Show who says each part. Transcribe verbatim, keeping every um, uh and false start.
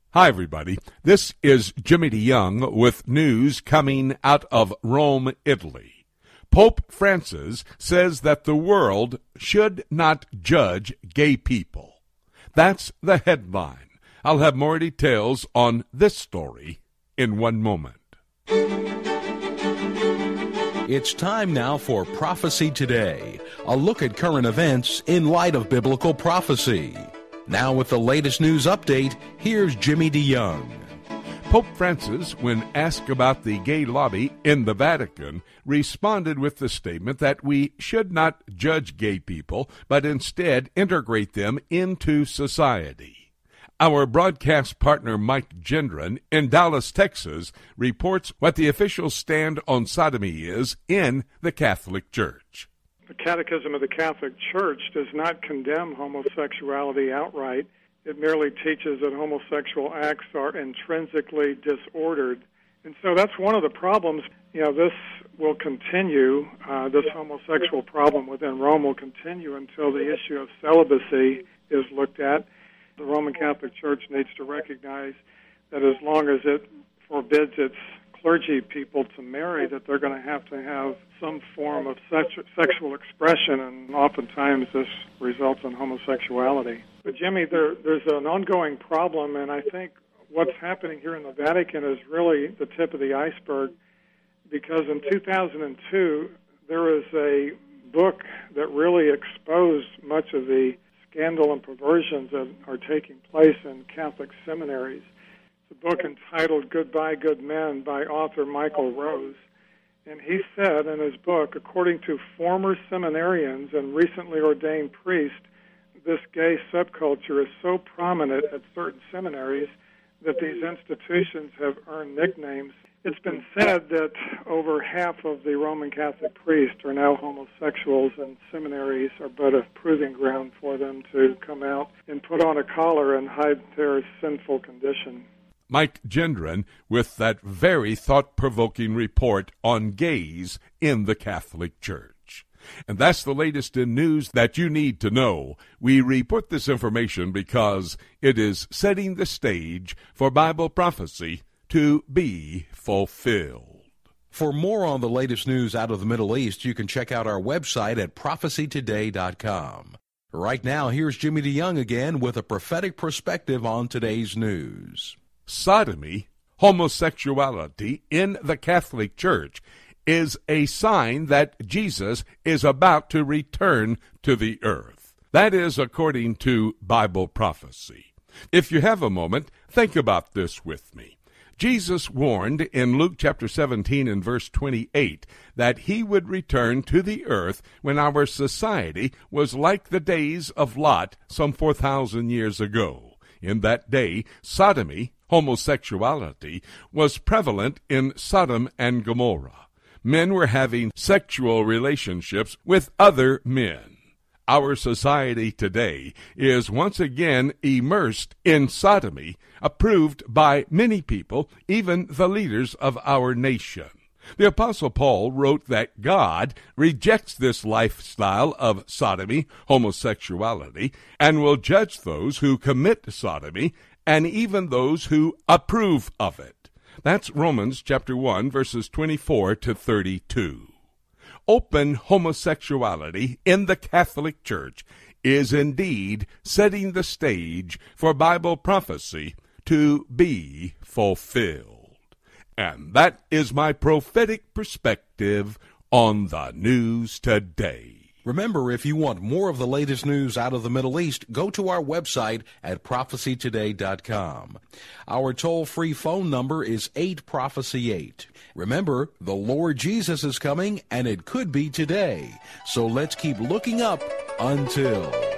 Speaker 1: Hi, everybody. This is Jimmy DeYoung with news coming out of Rome, Italy. Pope Francis says that the world should not judge gay people. That's the headline. I'll have more details on this story in one moment.
Speaker 2: It's time now for Prophecy Today, a look at current events in light of biblical prophecy. Now with the latest news update, here's Jimmy DeYoung.
Speaker 1: Pope Francis, when asked about the gay lobby in the Vatican, responded with the statement that we should not judge gay people, but instead integrate them into society. Our broadcast partner Mike Gendron in Dallas, Texas, reports what the official stand on sodomy is in the Catholic Church.
Speaker 3: The Catechism of the Catholic Church does not condemn homosexuality outright. It merely teaches that homosexual acts are intrinsically disordered. And so that's one of the problems. You know, this will continue, uh, this homosexual problem within Rome will continue until the issue of celibacy is looked at. The Roman Catholic Church needs to recognize that as long as it forbids its clergy people to marry, that they're going to have to have some form of sex- sexual expression, and oftentimes this results in homosexuality. But Jimmy, there, there's an ongoing problem, and I think what's happening here in the Vatican is really the tip of the iceberg, because in two thousand two, there was a book that really exposed much of the scandal and perversions that are taking place in Catholic seminaries. It's a book entitled Goodbye, Good Men by author Michael Rose. And he said in his book, according to former seminarians and recently ordained priests, this gay subculture is so prominent at certain seminaries that these institutions have earned nicknames. It's been said that over half of the Roman Catholic priests are now homosexuals, and seminaries are but a proving ground for them to come out and put on a collar and hide their sinful condition.
Speaker 1: Mike Gendron with that very thought-provoking report on gays in the Catholic Church. And that's the latest in news that you need to know. We report this information because it is setting the stage for Bible prophecy to be fulfilled.
Speaker 2: For more on the latest news out of the Middle East, you can check out our website at prophecy today dot com. Right now, here's Jimmy DeYoung again with a prophetic perspective on today's news.
Speaker 1: Sodomy, homosexuality in the Catholic Church, is a sign that Jesus is about to return to the earth. That is according to Bible prophecy. If you have a moment, think about this with me. Jesus warned in Luke chapter seventeen and verse twenty-eight that he would return to the earth when our society was like the days of Lot some four thousand years ago. In that day, sodomy, homosexuality, was prevalent in Sodom and Gomorrah. Men were having sexual relationships with other men. Our society today is once again immersed in sodomy, approved by many people, even the leaders of our nation. The Apostle Paul wrote that God rejects this lifestyle of sodomy, homosexuality, and will judge those who commit sodomy and even those who approve of it. That's Romans chapter one, verses twenty-four to thirty-two. Open homosexuality in the Catholic Church is indeed setting the stage for Bible prophecy to be fulfilled. And that is my prophetic perspective on the news today.
Speaker 2: Remember, if you want more of the latest news out of the Middle East, go to our website at prophecy today dot com. Our toll-free phone number is eight prophecy eight. Remember, the Lord Jesus is coming, and it could be today. So let's keep looking up until...